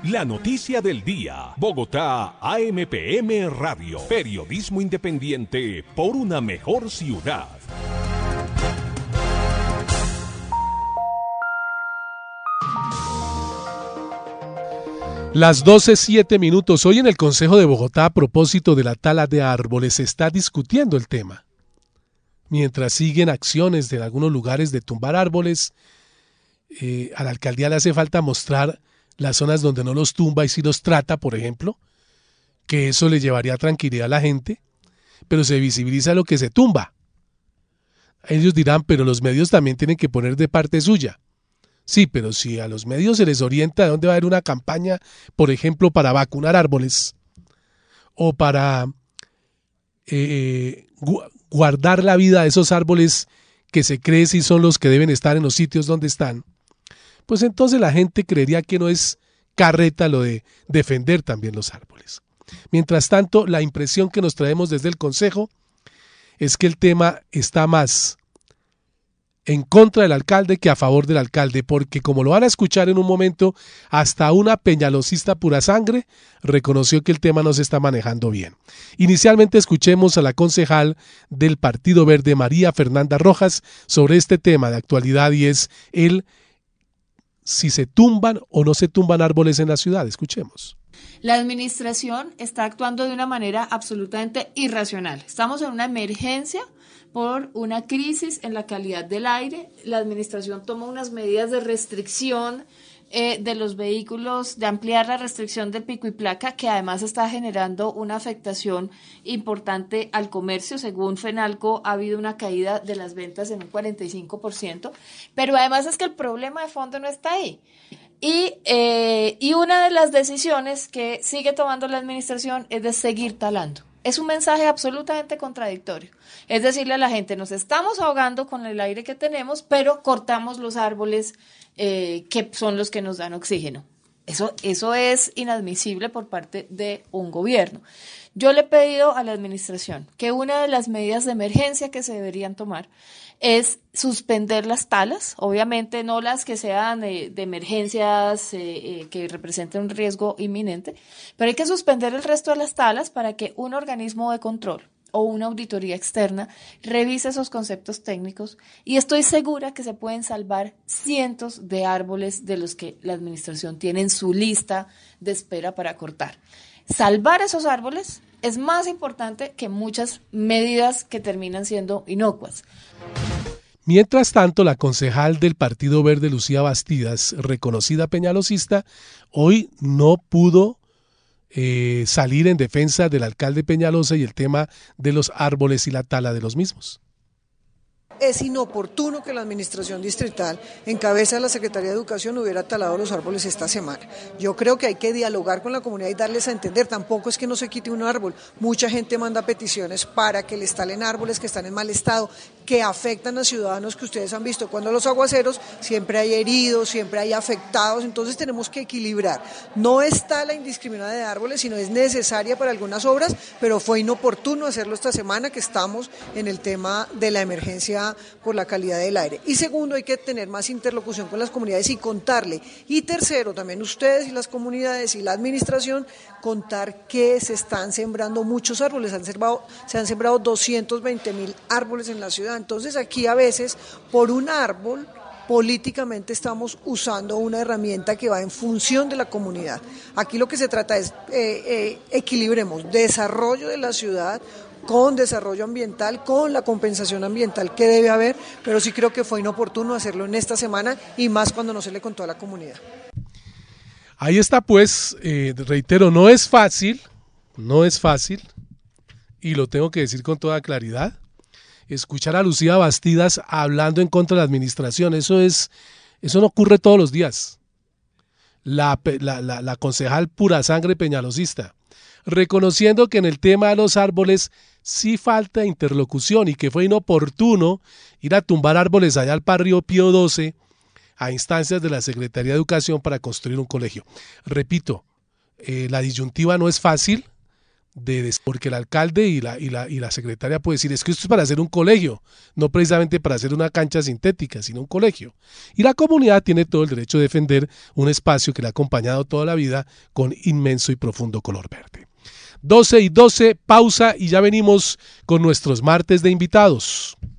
La noticia del día. Bogotá, AMPM Radio. Periodismo independiente por una mejor ciudad. Las 12:07. Hoy en el Consejo de Bogotá, a propósito de la tala de árboles, se está discutiendo el tema. Mientras siguen acciones de algunos lugares de tumbar árboles, a la alcaldía le hace falta mostrar las zonas donde no los tumba y sí los trata, por ejemplo, que eso le llevaría tranquilidad a la gente, pero se visibiliza lo que se tumba. Ellos dirán, pero los medios también tienen que poner de parte suya. Sí, pero si a los medios se les orienta de dónde va a haber una campaña, por ejemplo, para vacunar árboles o para guardar la vida de esos árboles que se cree si son los que deben estar en los sitios donde están, pues entonces la gente creería que no es carreta lo de defender también los árboles. Mientras tanto, la impresión que nos traemos desde el Consejo es que el tema está más en contra del alcalde que a favor del alcalde, porque como lo van a escuchar en un momento, hasta una peñalosista pura sangre reconoció que el tema no se está manejando bien. Inicialmente escuchemos a la concejal del Partido Verde, María Fernanda Rojas, sobre este tema de actualidad, y es si se tumban o no se tumban árboles en la ciudad. Escuchemos. La administración está actuando de una manera absolutamente irracional. Estamos en una emergencia por una crisis en la calidad del aire. La administración toma unas medidas de restricción de los vehículos, de ampliar la restricción del pico y placa, que además está generando una afectación importante al comercio. Según Fenalco, ha habido una caída de las ventas en un 45%, pero además es que el problema de fondo no está ahí. Y una de las decisiones que sigue tomando la administración es de seguir talando. Es un mensaje absolutamente contradictorio. Es decirle a la gente, nos estamos ahogando con el aire que tenemos, pero cortamos los árboles que son los que nos dan oxígeno. Eso es inadmisible por parte de un gobierno. Yo le he pedido a la administración que una de las medidas de emergencia que se deberían tomar es suspender las talas, obviamente no las que sean de emergencias que representen un riesgo inminente, pero hay que suspender el resto de las talas para que un organismo de control o una auditoría externa revise esos conceptos técnicos, y estoy segura que se pueden salvar cientos de árboles de los que la administración tiene en su lista de espera para cortar. Salvar esos árboles es más importante que muchas medidas que terminan siendo inocuas. Mientras tanto, la concejal del Partido Verde, Lucía Bastidas, reconocida peñalosista, hoy no pudo salir en defensa del alcalde Peñalosa y el tema de los árboles y la tala de los mismos. Es inoportuno que la administración distrital, en cabeza de la Secretaría de Educación, hubiera talado los árboles esta semana. Yo creo que hay que dialogar con la comunidad y darles a entender, tampoco es que no se quite un árbol. Mucha gente manda peticiones para que les talen árboles que están en mal estado, que afectan a ciudadanos que ustedes han visto. Cuando los aguaceros siempre hay heridos, siempre hay afectados, entonces tenemos que equilibrar. No está la indiscriminada de árboles, sino es necesaria para algunas obras, pero fue inoportuno hacerlo esta semana que estamos en el tema de la emergencia por la calidad del aire. Y segundo, hay que tener más interlocución con las comunidades y contarle. Y tercero, también ustedes y las comunidades y la administración, contar que se están sembrando muchos árboles. Se han sembrado 220,000 árboles en la ciudad. Entonces aquí a veces por un árbol políticamente estamos usando una herramienta que va en función de la comunidad. Aquí lo que se trata es equilibremos desarrollo de la ciudad con desarrollo ambiental, con la compensación ambiental que debe haber, pero sí creo que fue inoportuno hacerlo en esta semana y más cuando no se le contó a la comunidad. Ahí está pues, reitero, no es fácil, y lo tengo que decir con toda claridad, escuchar a Lucía Bastidas hablando en contra de la administración, eso no ocurre todos los días. La concejal pura sangre peñalosista, reconociendo que en el tema de los árboles sí falta interlocución y que fue inoportuno ir a tumbar árboles allá al barrio Pío XII a instancias de la Secretaría de Educación para construir un colegio. Repito, la disyuntiva no es fácil, porque el alcalde y la secretaria puede decir, es que esto es para hacer un colegio, no precisamente para hacer una cancha sintética, sino un colegio. Y la comunidad tiene todo el derecho de defender un espacio que le ha acompañado toda la vida con inmenso y profundo color verde. 12:12, pausa y ya venimos con nuestros martes de invitados.